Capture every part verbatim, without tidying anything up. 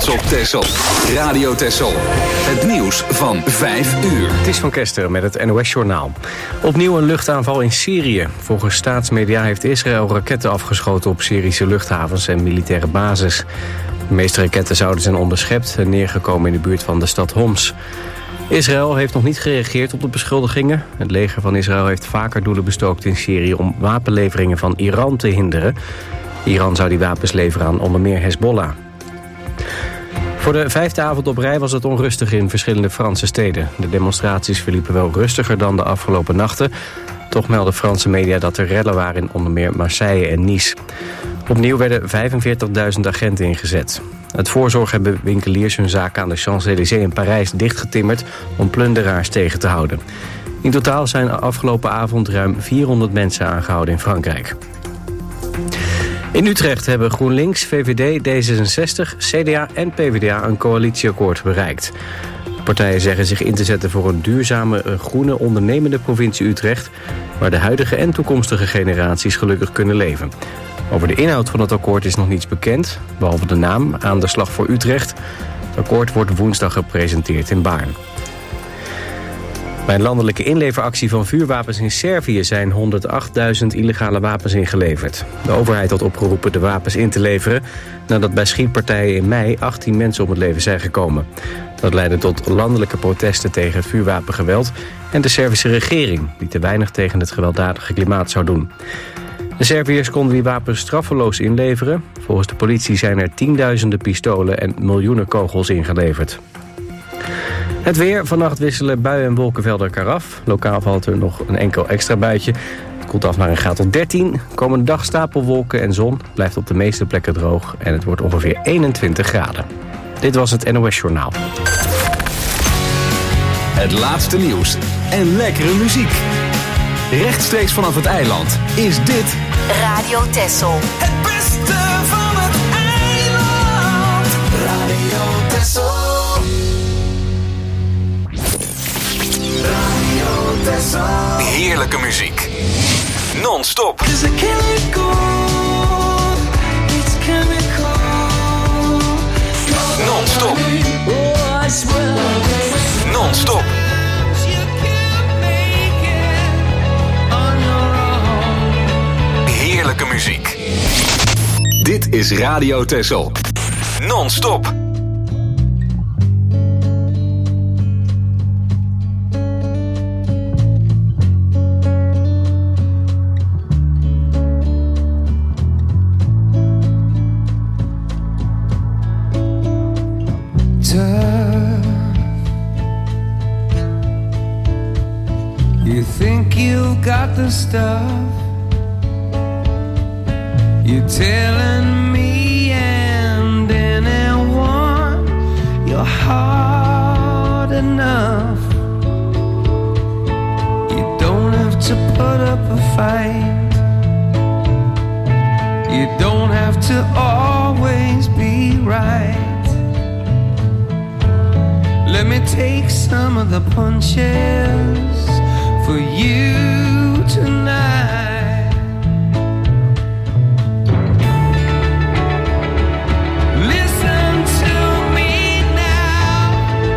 trots op Texel. Radio Texel. Het nieuws van vijf uur. Het is Van Kesteren met het N O S-journaal. Opnieuw een luchtaanval in Syrië. Volgens staatsmedia heeft Israël raketten afgeschoten op Syrische luchthavens en militaire bases. De meeste raketten zouden zijn onderschept en neergekomen in de buurt van de stad Homs. Israël heeft nog niet gereageerd op de beschuldigingen. Het leger van Israël heeft vaker doelen bestookt in Syrië om wapenleveringen van Iran te hinderen. Iran zou die wapens leveren aan onder meer Hezbollah. Voor de vijfde avond op rij was het onrustig in verschillende Franse steden. De demonstraties verliepen wel rustiger dan de afgelopen nachten. Toch melden Franse media dat er rellen waren in onder meer Marseille en Nice. Opnieuw werden vijfenveertigduizend agenten ingezet. Uit voorzorg hebben winkeliers hun zaken aan de Champs-Élysées in Parijs dichtgetimmerd om plunderaars tegen te houden. In totaal zijn afgelopen avond ruim vierhonderd mensen aangehouden in Frankrijk. In Utrecht hebben GroenLinks, V V D, D zesenzestig, C D A en P v d A een coalitieakkoord bereikt. De partijen zeggen zich in te zetten voor een duurzame, groene, ondernemende provincie Utrecht, waar de huidige en toekomstige generaties gelukkig kunnen leven. Over de inhoud van het akkoord is nog niets bekend, behalve de naam Aan de Slag voor Utrecht. Het akkoord wordt woensdag gepresenteerd in Baarn. Bij een landelijke inleveractie van vuurwapens in Servië zijn honderdachtduizend illegale wapens ingeleverd. De overheid had opgeroepen de wapens in te leveren nadat bij schietpartijen in mei achttien mensen om het leven zijn gekomen. Dat leidde tot landelijke protesten tegen het vuurwapengeweld en de Servische regering, die te weinig tegen het gewelddadige klimaat zou doen. De Serviërs konden die wapens straffeloos inleveren. Volgens de politie zijn er tienduizenden pistolen en miljoenen kogels ingeleverd. Het weer. Vannacht wisselen buien en wolkenvelden elkaar af. Lokaal valt er nog een enkel extra buitje. Het koelt af naar een graad tot dertien. Komende dag stapelwolken en zon. Blijft op de meeste plekken droog. En het wordt ongeveer eenentwintig graden. Dit was het N O S-journaal. Het laatste nieuws en lekkere muziek. Rechtstreeks vanaf het eiland is dit Radio Texel. Het beste van het eiland. Radio Texel. Radio Texel. heerlijke muziek. Non-stop. Non-stop. Non-stop. Heerlijke muziek. Dit is Radio Texel. Non-stop. You think you've got the stuff. You're telling me and anyone you're hard enough. You don't have to put up a fight. You don't have to always be right. Let me take some of the punches for you tonight. Listen to me now.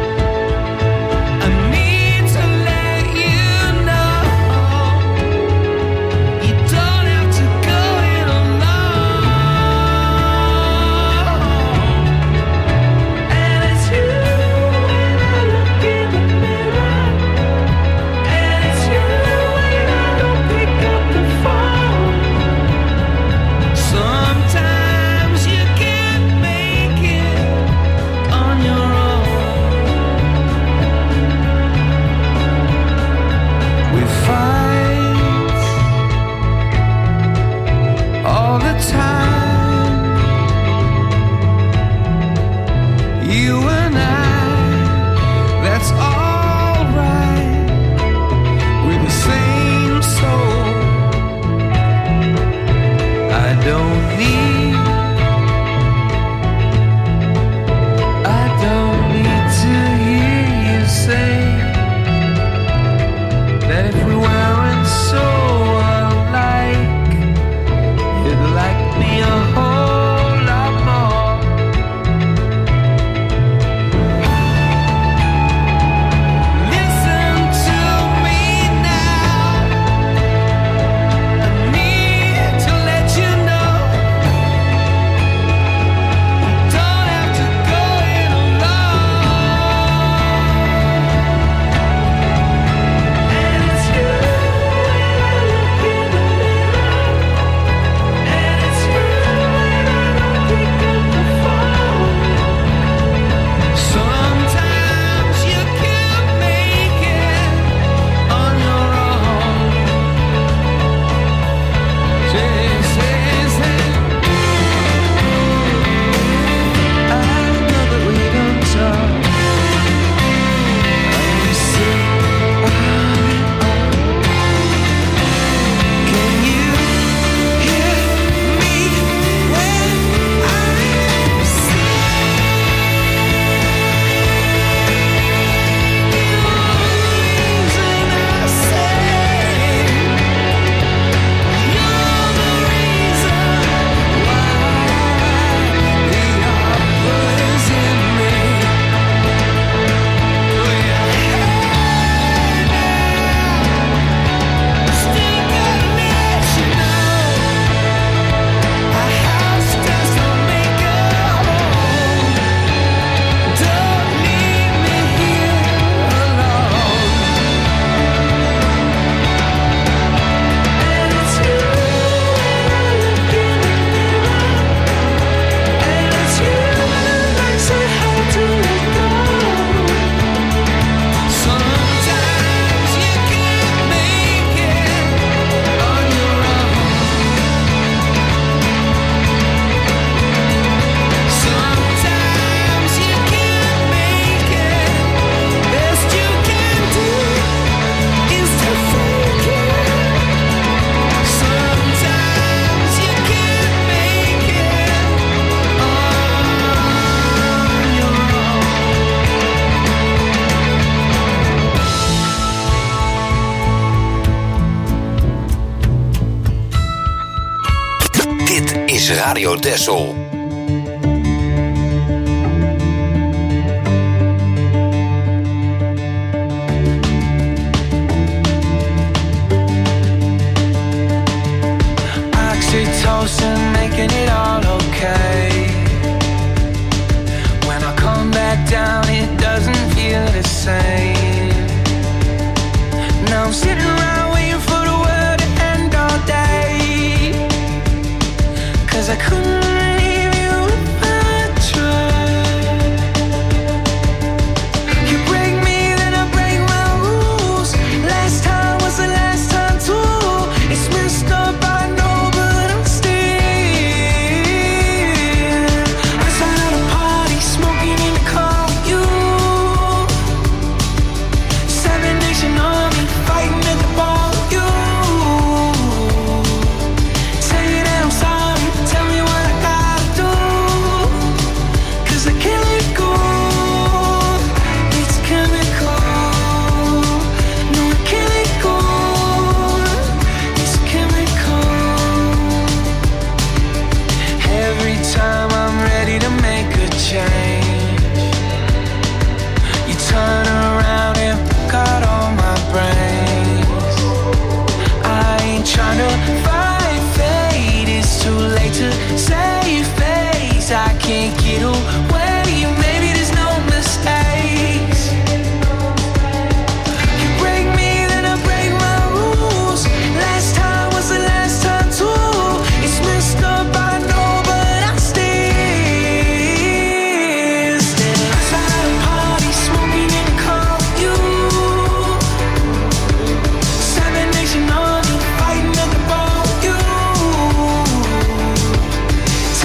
I need to let you know you don't have to go it alone. And it's you when I look in the mirror. And it's you when I don't pick up the phone. Sometimes you can't make it on your own. We fight all the time, you and I, that's all right. We're the same soul. I don't need, I don't need to hear you say that if we weren't so alike, you'd like me a whole lot more. Radio Texel. Oxytocin making it all okay. When I come back down, it doesn't feel the same. Now I'm sitting around waiting for the world to end all day. Cause I couldn't leave you if I tried. You break me, then I break my rules. Last time was the last time too. It's messed up, I know, but I'm still outside of the party, smoking in the car with you. Seven Nation Army, fighting at the bar with you. Say that I'm sorry, tell me what I gotta do. Cause I can't let go, it's chemical. No, I can't let go, it's chemical. Every time I'm ready to make a change, you turn around and got on my brains. I ain't tryna fight fate, it's too late to save face. I can't get away, maybe there's no mistakes. You break me, then I break my rules. Last time was the last time too. It's messed up, I know, but I still stay outside the party, smoking in the car with you. Seven Nation Army, fighting at the bar with you.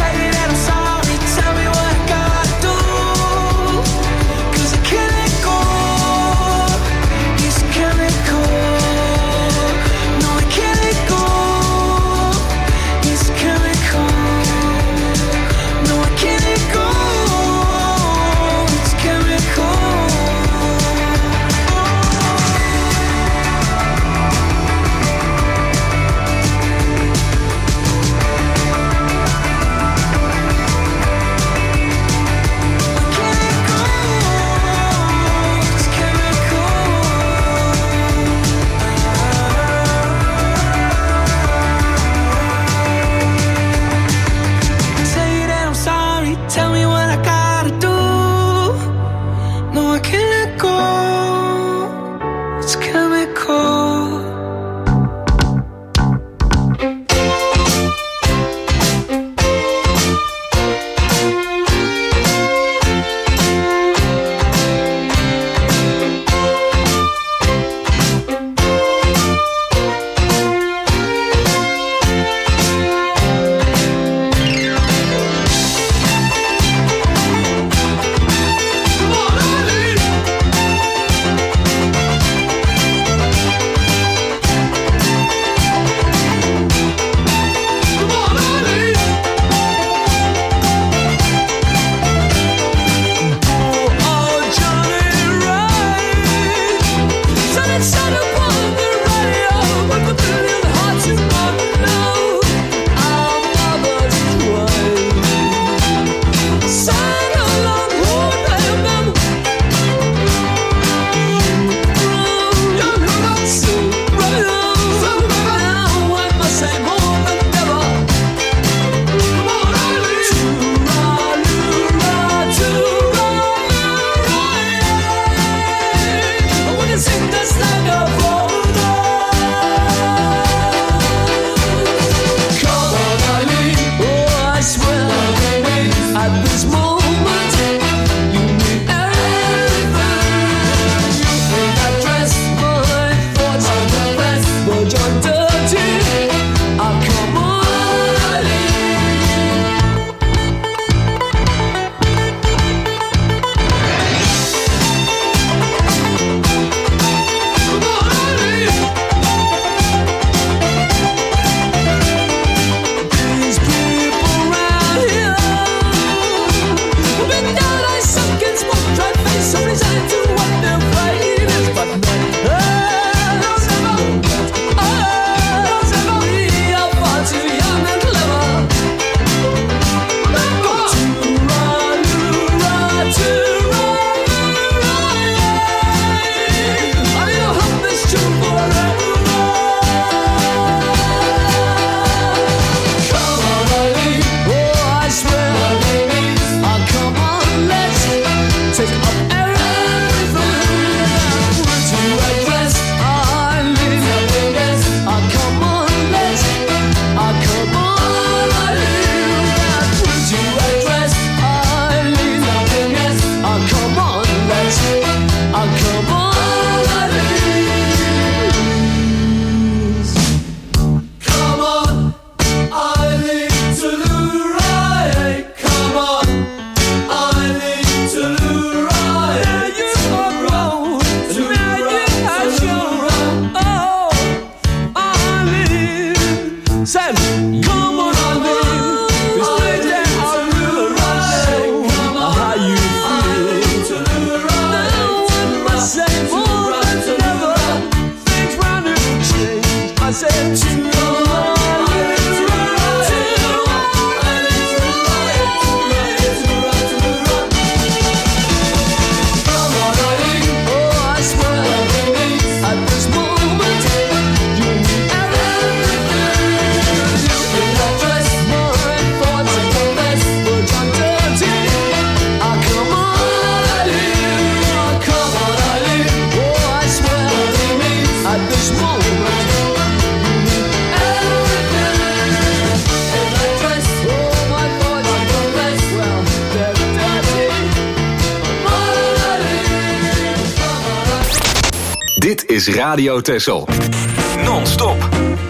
is Radio Texel. Non-stop.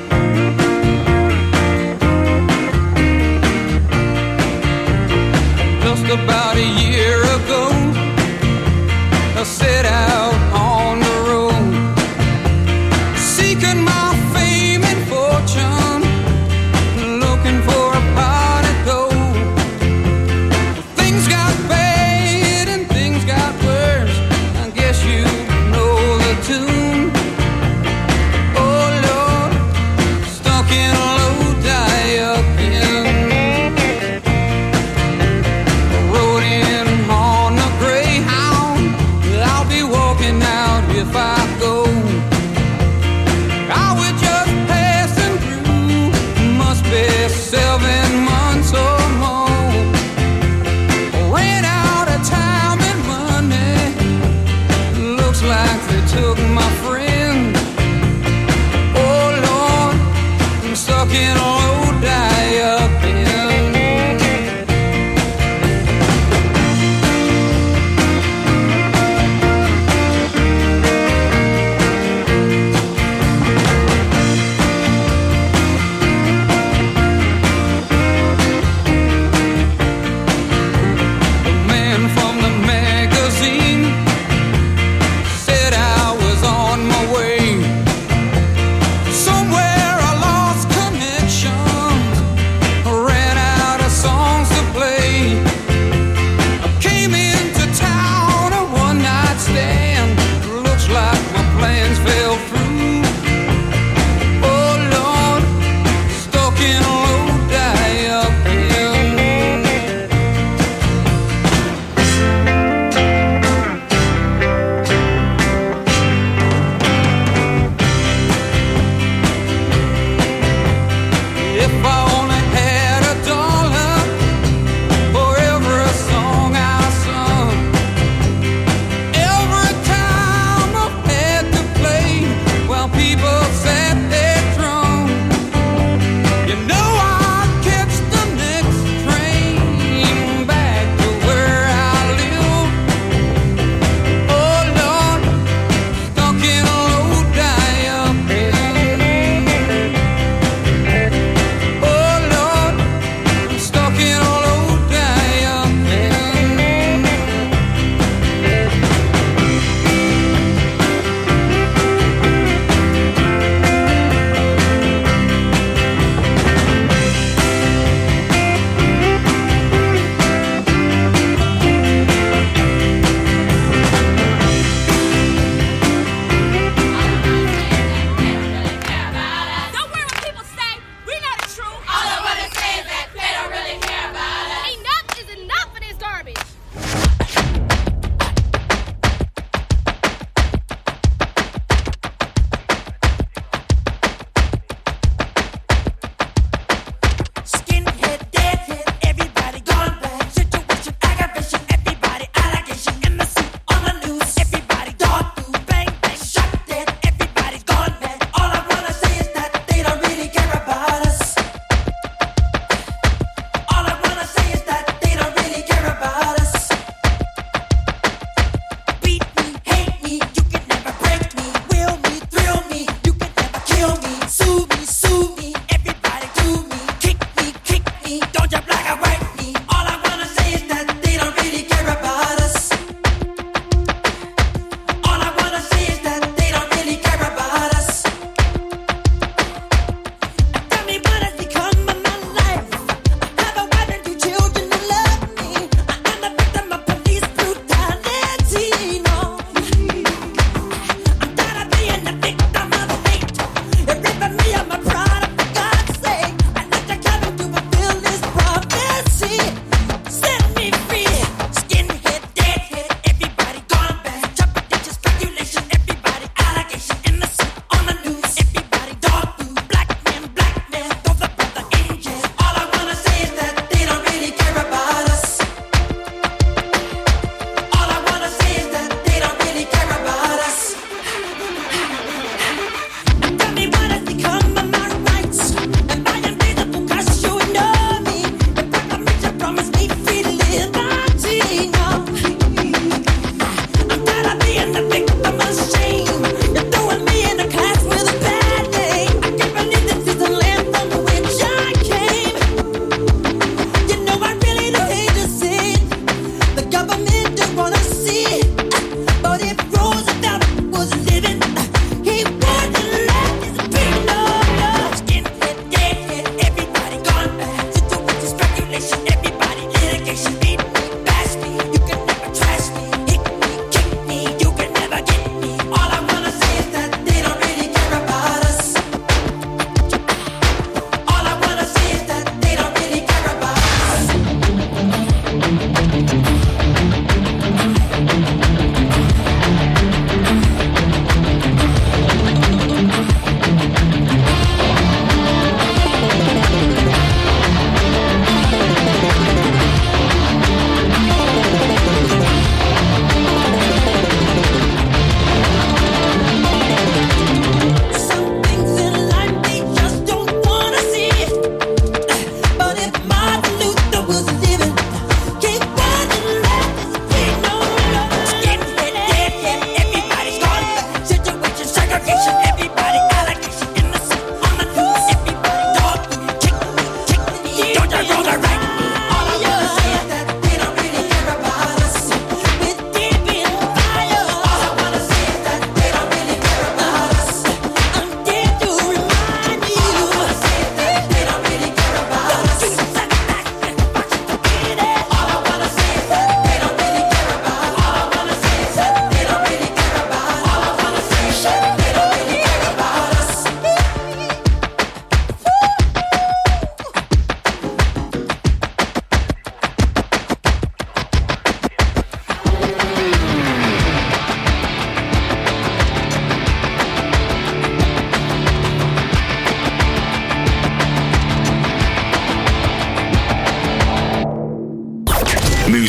Just about a year ago, I set out on the road, seeking my fame and fortune, looking for a pot of gold. Things got bad and things got worse, I guess you know the tune. Oh Lord, stuck in a low die again. Rode in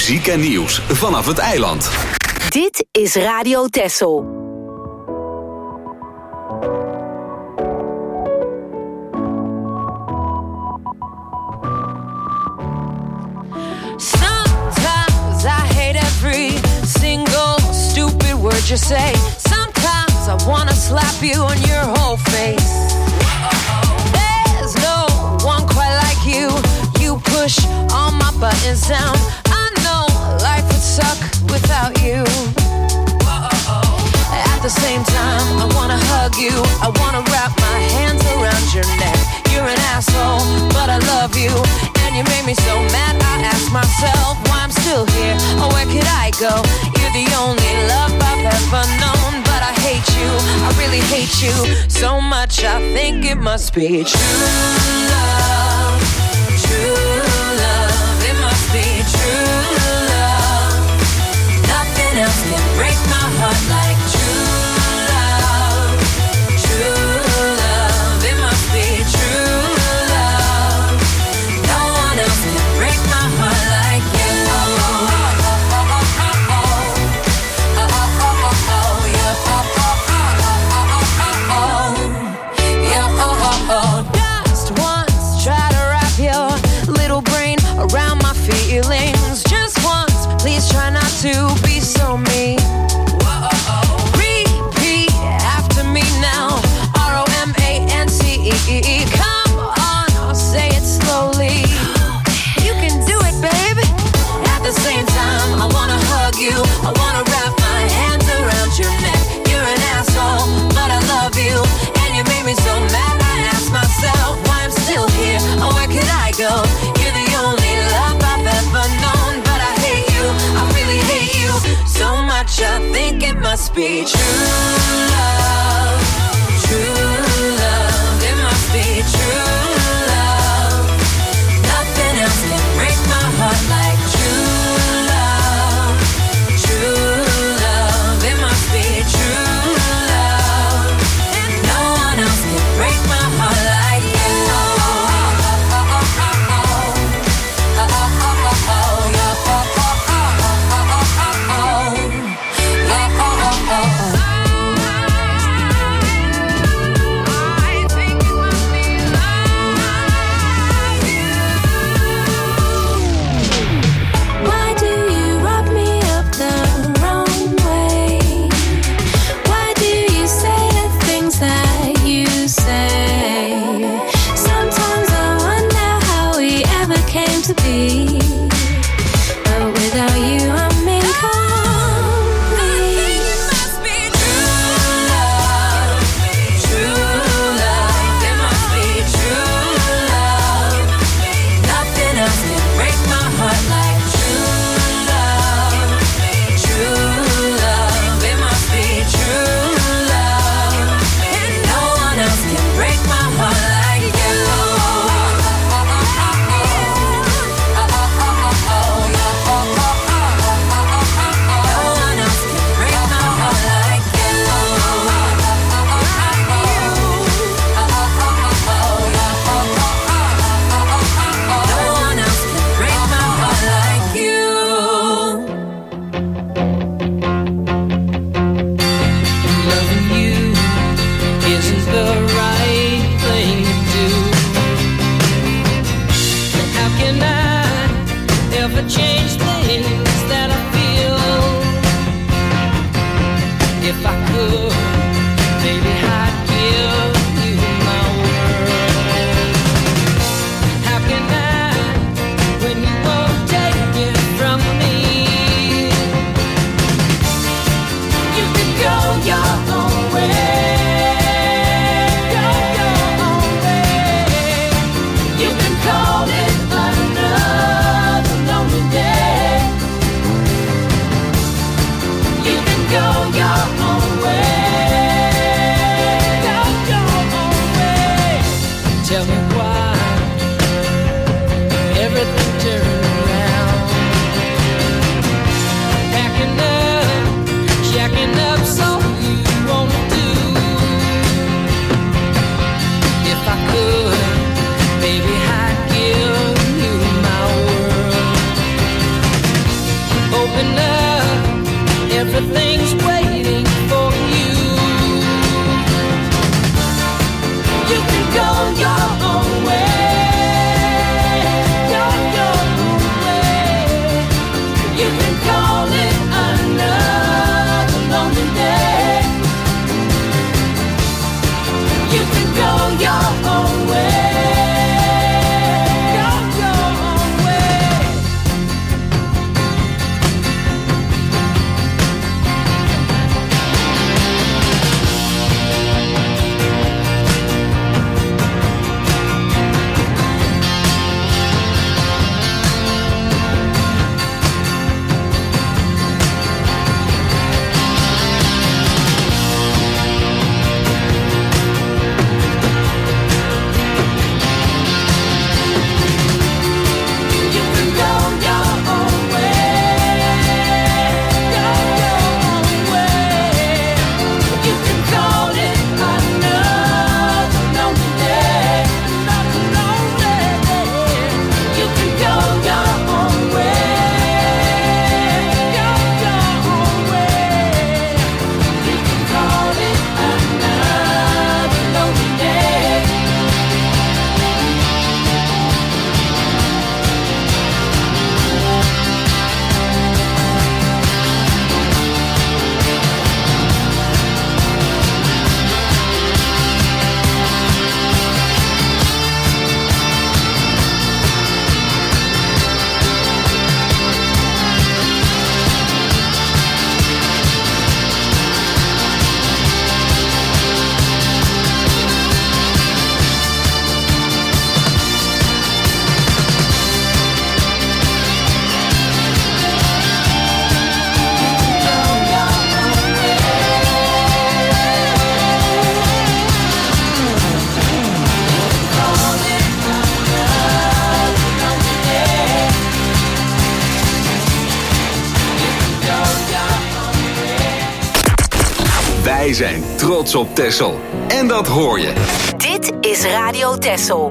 muziek en nieuws vanaf het eiland. Dit is Radio Texel. Sometimes I hate every single stupid word you say. Sometimes I wanna slap you on your whole face. There's no one quite like you. You push all my buttons down. I know life would suck without you. At the same time, I wanna hug you. I wanna wrap my hands around your neck. You're an asshole, but I love you. And you made me so mad, I ask myself why I'm still here. Or where could I go? You're the only love I've ever known. But I hate you, I really hate you so much, I think it must be true love. True love, it must be true love. Nothing else can break my heart like true love. True love, it must be true love. No one else can break my heart like you. Just once, try to wrap your little brain around my feelings. Just once, please try not to be so mean. Repeat after me now. R O M A N C E. Come on, I'll say it slowly. You can do it, baby. At the same time, I wanna hug you. I wanna wrap my hands around your neck. You're an asshole, but I love you. And you made me so mad, I ask myself why I'm still here. Or where could I go? You're the only love I've ever known. But I hate you, I really hate you so much, I think it must be true love. True love, it must be true love. Nothing else can break my heart like true love. True love, it must be true love. And no one else can break my heart like you. Why do you rub me up the wrong way? Why do you say the things that you say? Sometimes I wonder how we ever came to be. But without you, I'm incomplete. It must be true love. True love, it must be true love. Nothing else can break my heart like true love. True love, it must be true love. And no one else can break my heart like you. Wij zijn trots op Texel. En dat hoor je. Dit is Radio Texel.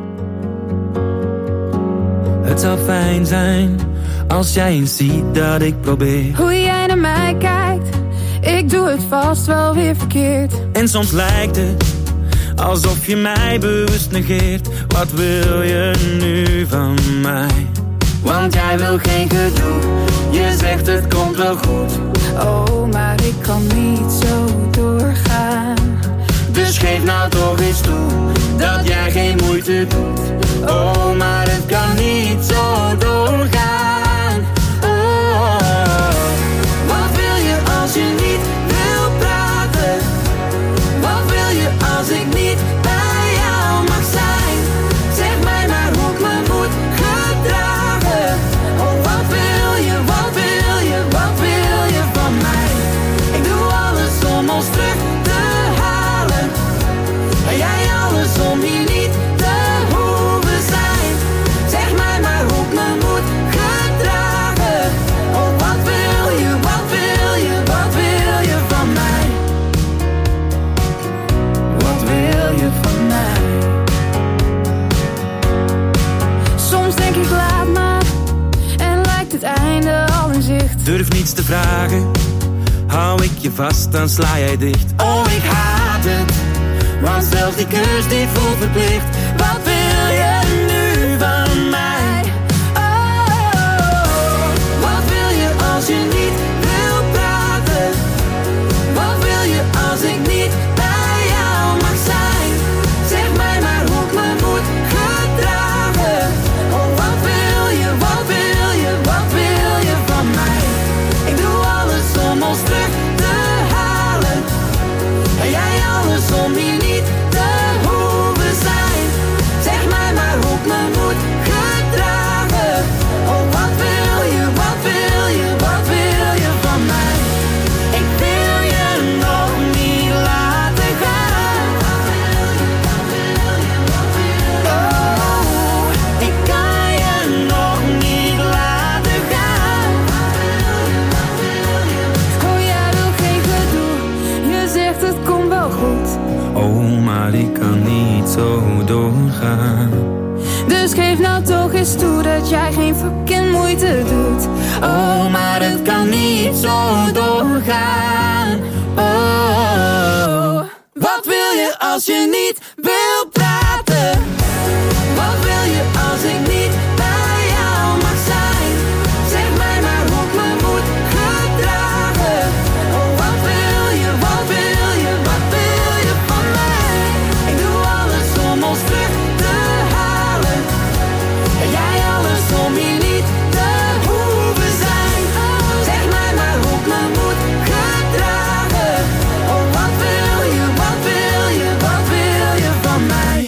Het zou fijn zijn als jij eens ziet dat ik probeer. Hoe jij naar mij kijkt, ik doe het vast wel weer verkeerd. En soms lijkt het alsof je mij bewust negeert. Wat wil je nu van mij? Want jij wil geen gedoe, je zegt het komt wel goed. Oh, maar ik kan niet zo doorgaan. Dus geef nou toch eens toe dat jij geen moeite doet. Oh, maar het kan niet zo doorgaan. Oh, wat wil je als je niet wil praten? Wat wil je als ik niet bij jou mag zijn? Zeg mij maar hoe ik me moet gedragen. Oh, wat wil je, wat wil je, wat wil je van mij? Ik doe alles om ons terug te halen. En jij alles om hier niet te hoeven zijn. Zeg mij maar hoe ik me moet gedragen. Oh, wat wil je, wat wil je, wat wil je van mij? Wat wil je van mij? Soms denk ik laat maar, en lijkt het einde al in zicht. Durf niets te vragen, hou ik je vast, dan sla jij dicht. Oh, ik haat het, want zelfs die kus die voelt verplicht. Wat wil je nu van mij? Oh, wat wil je als je niet wil praten? Wat wil je als ik niet bij jou mag zijn? Zeg mij maar hoe ik me moet gedragen. Oh, wat wil je, wat wil je, wat wil je van mij? Ik doe alles om ons terug te halen. En jij alles om hier niet te hoeven zijn. Zeg mij maar hoe ik me moet gedragen. Oh, wat wil je, wat wil je, wat wil je van mij? Ik wil je nog niet laten gaan. Oh, ik kan je nog niet laten gaan. Oh, jij wil geen gedoe, je zegt het komt wel goed. Oh, maar ik kan niet zo doorgaan. Dus geef nou toch eens toe dat jij geen fucking moeite doet. Oh, maar het kan niet zo doorgaan. Oh, wat wil je als je niet wil praten? Wat wil je als ik niet bij jou mag zijn? Zeg mij maar hoe ik me moet gedragen. Oh, wat wil je, wat wil je, wat wil je van mij? Ik doe alles om ons terug te halen. En jij alles om hier niet te hoeven zijn. Zeg mij maar hoe ik me moet gedragen. Oh, wat wil je, wat wil je, wat wil je van mij?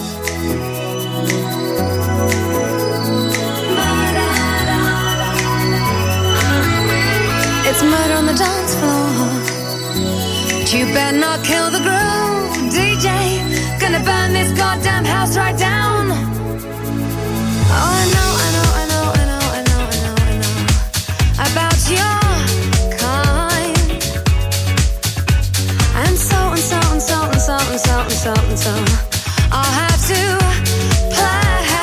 It's murder on the dance floor. But you better not kill the groove, D J. Gonna burn this goddamn house right down. Oh, I know, I know, I know, I know, I know, I know, I know about your kind. And so and so and so and so and so and so and so I'll have to play.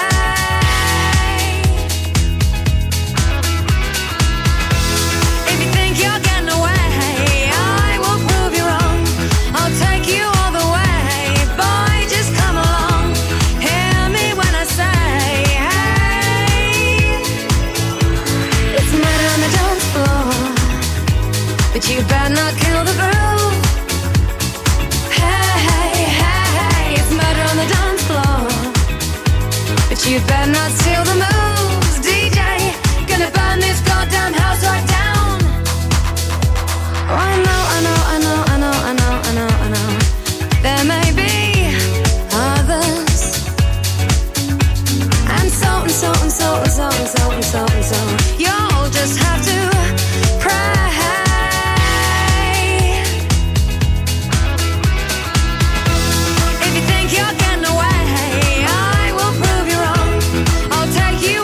If you think you're getting away, I will prove you wrong. I'll take you all the way. Boy, just come along. Hear me when I say, hey. It's murder on the dance floor, but you better not kill the groove. Hey, hey, hey, hey. It's murder on the dance floor, but you better not steal the moves, D J. Gonna burn this goddamn house right down. Oh, I know, I know, I know, I know, I know, I know, I know. There may be others, and so and so and so and so and so and so and so. You'll just have to pray. If you think you're getting away, I will prove you wrong. I'll take you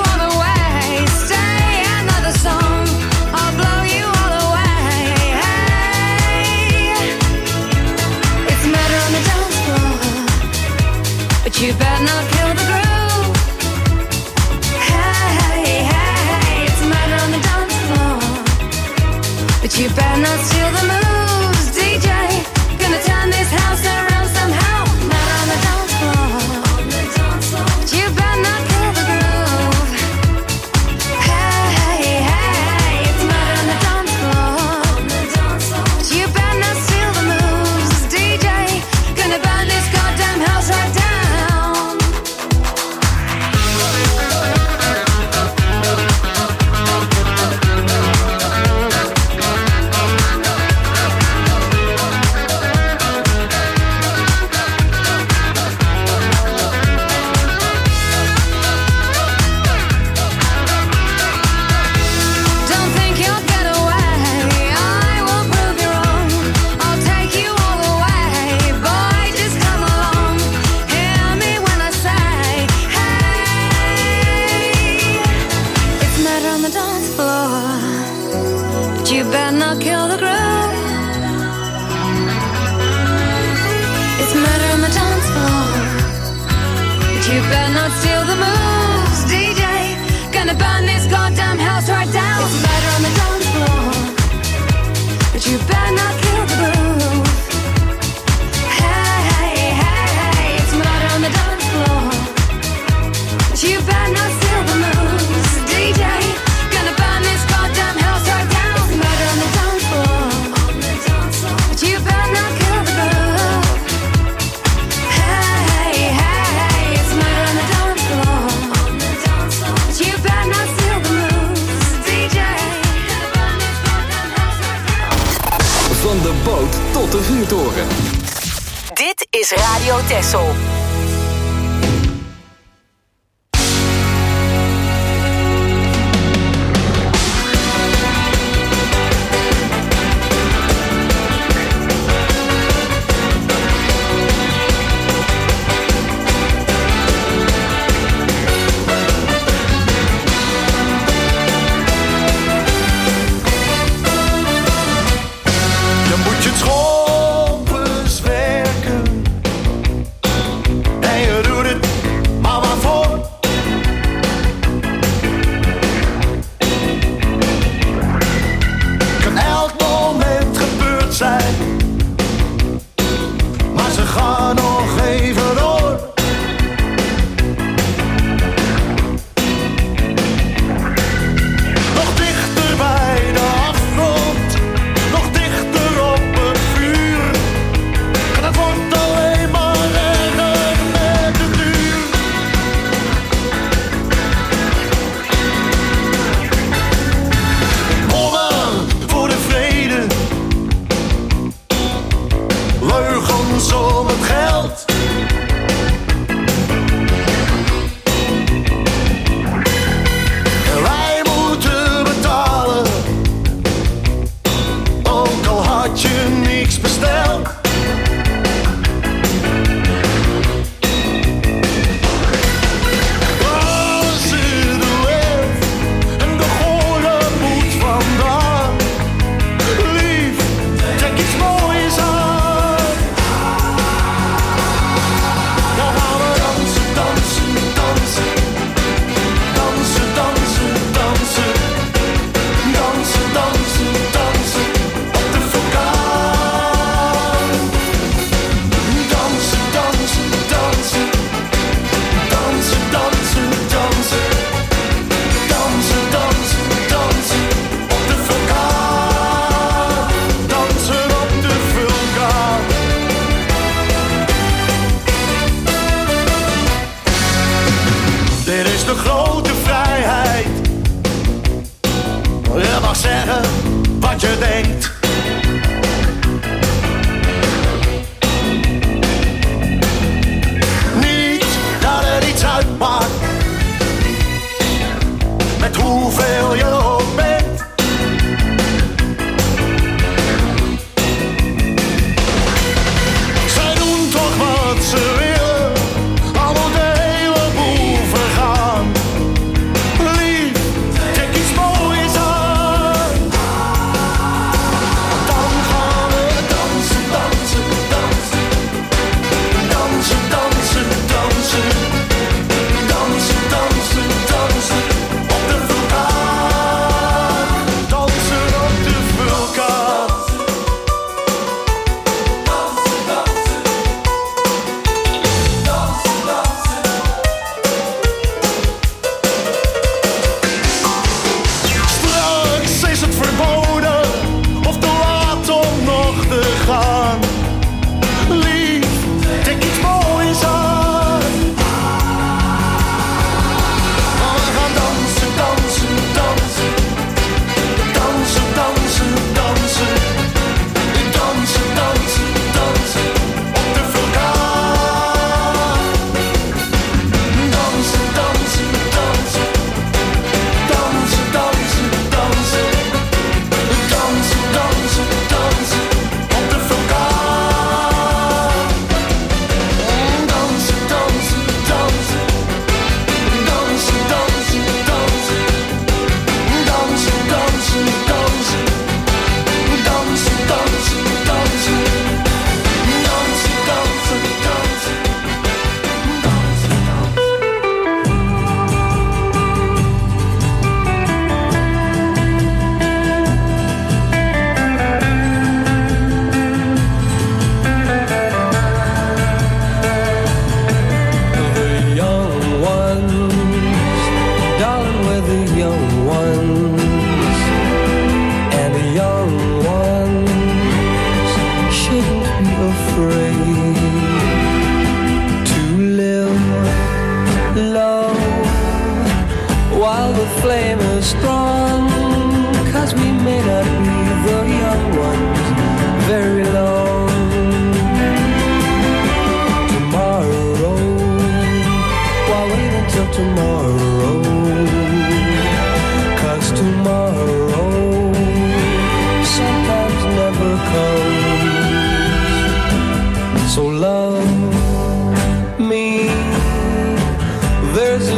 the dance floor, but you better not kill the groove. It's murder on the dance floor, but you better not steal the moves. D J, gonna burn this goddamn house right down. It's murder on the dance floor, but you better not kill the groove. Hey, hey, hey, hey, it's murder on the dance floor, but you better not steal the moves. D J, gonna burn this goddamn house right down. It's murder on the dance floor, but you better not kill the groove. Hey, hey, hey, it's murder on the dance floor, but you better not steal the moves. D J, gonna burn this goddamn house right down. Van de boot tot de vuurtoren. Dit is Radio Texel. Dan moet je het schompens werken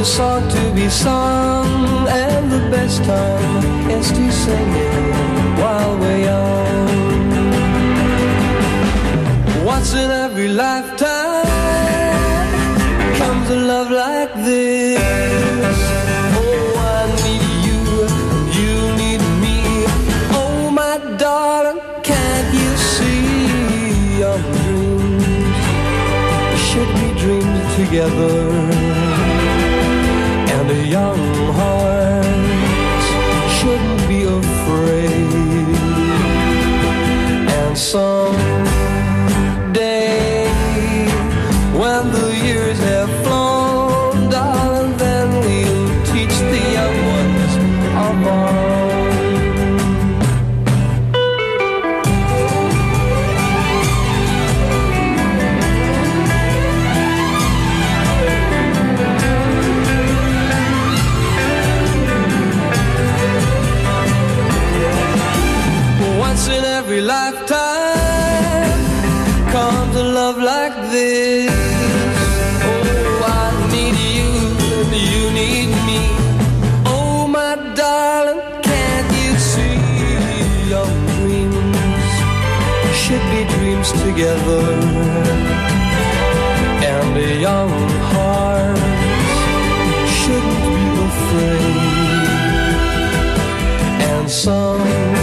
song to be sung, and the best time is to sing it while we're young. Once in every lifetime comes a love like this. Oh, I need you, you need me. Oh, my darling, can't you see your dreams should be dreamed together? And a young heart shouldn't be afraid. And someday, when the years have flown, darling, then we'll teach the young ones of our in every lifetime comes a love like this. Oh, I need you and you need me. Oh, my darling, can't you see your dreams should be dreams together? And a young heart shouldn't be afraid. And some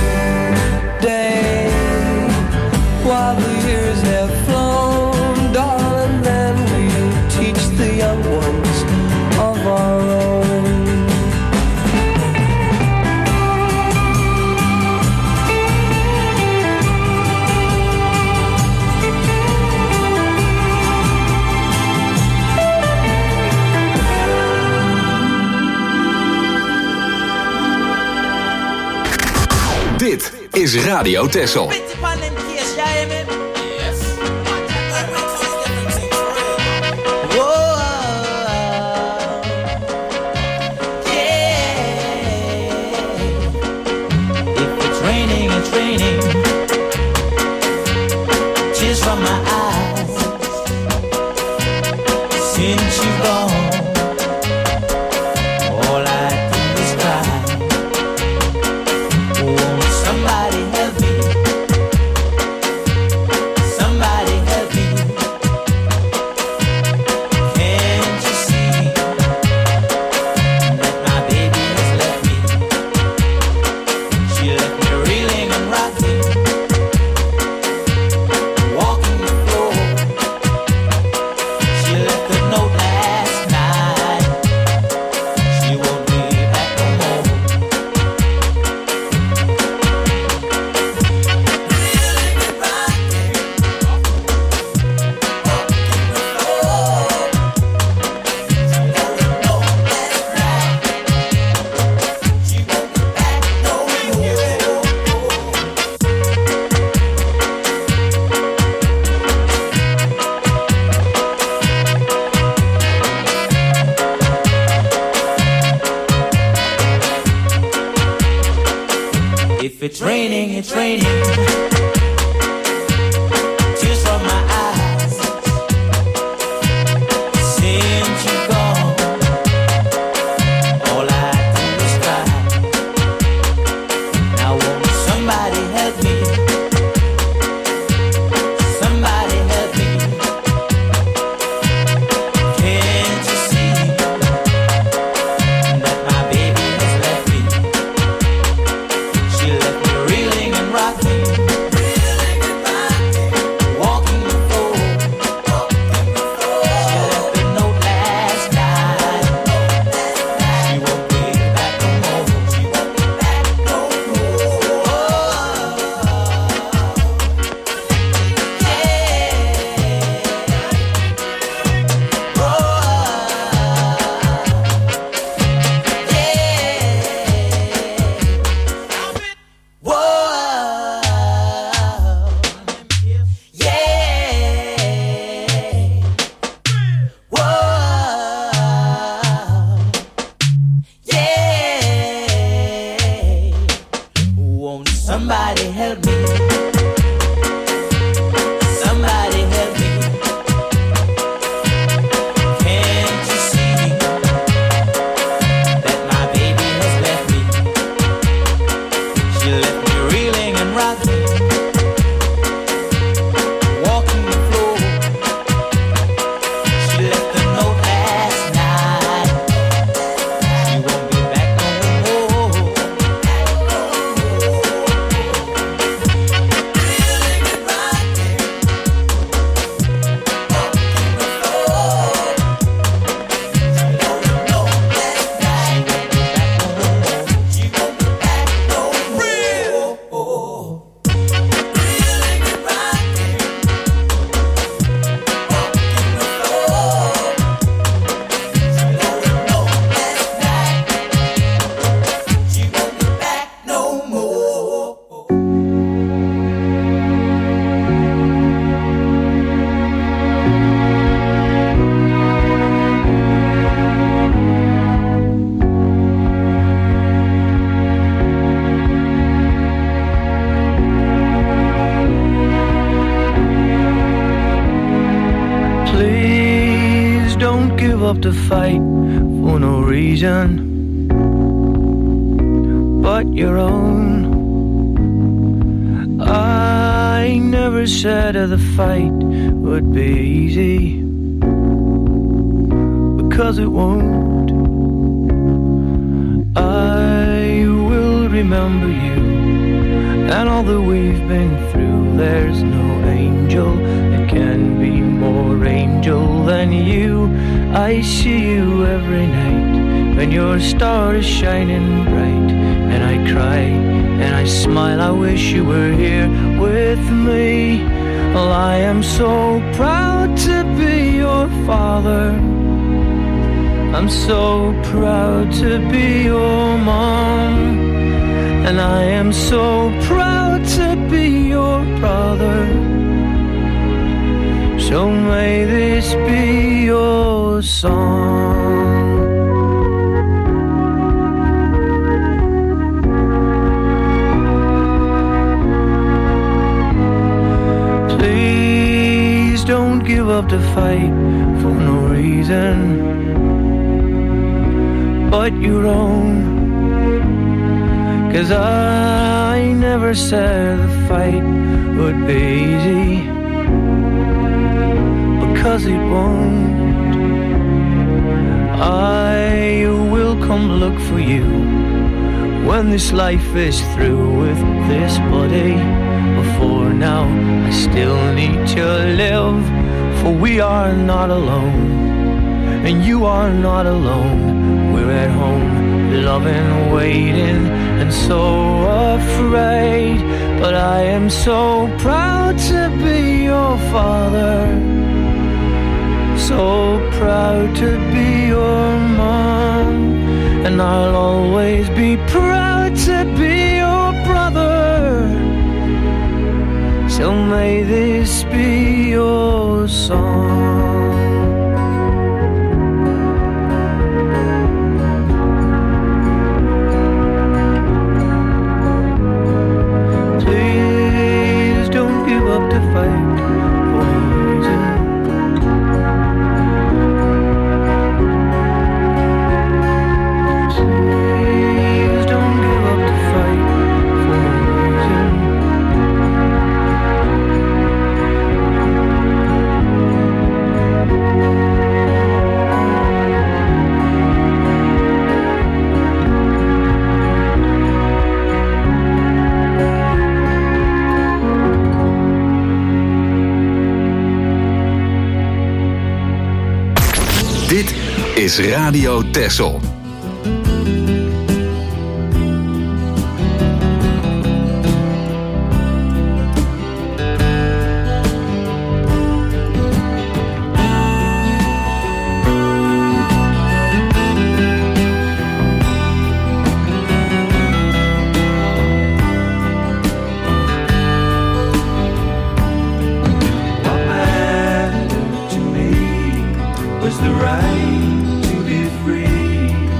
while the years have flown, darling, then we'll teach the young ones of our own. Dit is Radio Texel. If it's raining, it's raining. Tears from my eyes. Since you're gone, all I do is cry. Now won't somebody help me? Somebody help me. Can't you see that my baby has left me? She left me reeling and rocking, walking the floor. She left a note last night. She won't be back no more. She won't be back no more. Oh, won't somebody help me? Somebody help me. Can't you see up to fight for no reason but your own. I never said the fight would be easy, because it won't. I will remember you and all that we've been through. There's no angel that can be more angel than you. I see you every night when your star is shining bright, and I cry and I smile. I wish you were here with me. Well, I am so proud to be your father. I'm so proud to be your mom. And I am so proud to be your brother. So may this be your song. Please don't give up the fight for no reason but your own. 'Cause I never said the fight would be easy, because it won't. I will come look for you when this life is through with this body. Before now, I still need to live, for we are not alone, and you are not alone. We're at home, loving, waiting, and so afraid. But I am so proud to be your father, so proud to be your mom, and I'll always be proud to be your brother. So may this be your song. Dit is Radio Texel. The right to be free.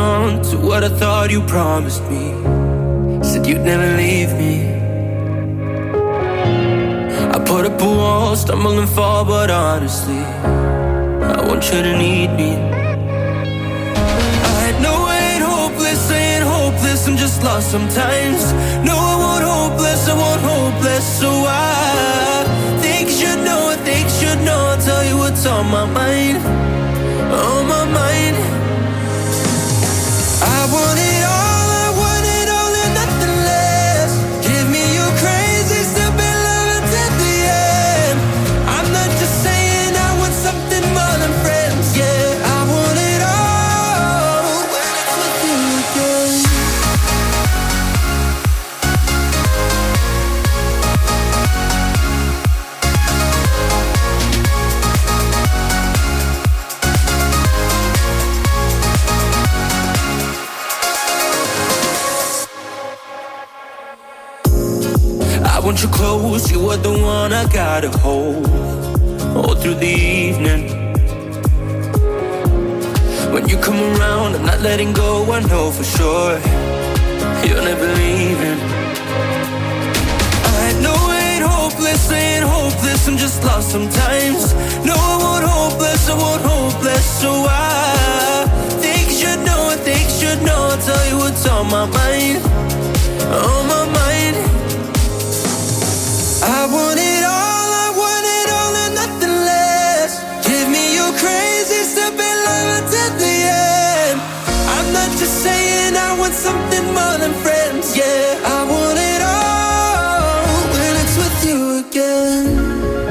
on to what I thought you promised me. Said you'd never leave me. I put up a wall, stumble and fall, but honestly, I want you to need me. I know I ain't hopeless, I ain't hopeless, I'm just lost sometimes. No, I won't hopeless, I won't hopeless, so I think you should know, I think you should know, I'll tell you what's on my mind, on my mind. I want it all, I want it all and nothing less. Give me your crazy, stupid love until the end. I'm not just saying I want something more than friends, yeah. I want it all when it's with you again. I want you close, you are the one I gotta hold all through the evening. When you come around, I'm not letting go, I know for sure you're never leaving. I know I ain't hopeless, I ain't hopeless, I'm just lost sometimes. No, I won't hopeless, I won't hopeless, so I think you should know, I think you should know, I'll tell you what's on my mind, on my mind. I want it all, I want it all and nothing less. Give me your crazy, stupid love until the end. I'm not just saying I want something more than friends, yeah. I want it all when it's with you again.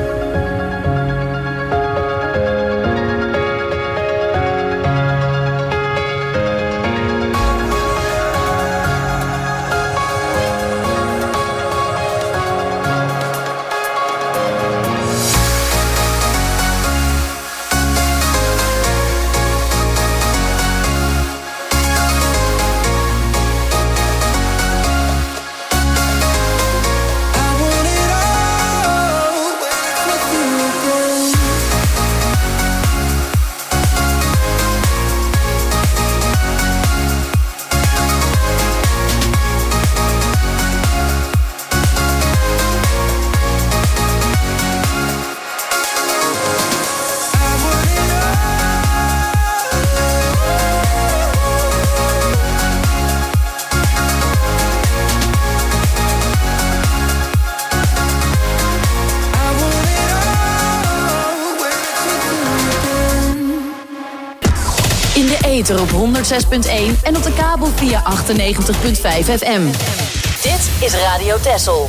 Op honderdzes punt één en op de kabel via achtennegentig punt vijf F M. Dit is Radio Texel.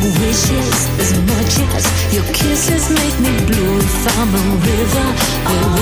Your kisses make me blue if I'm a river. Oh,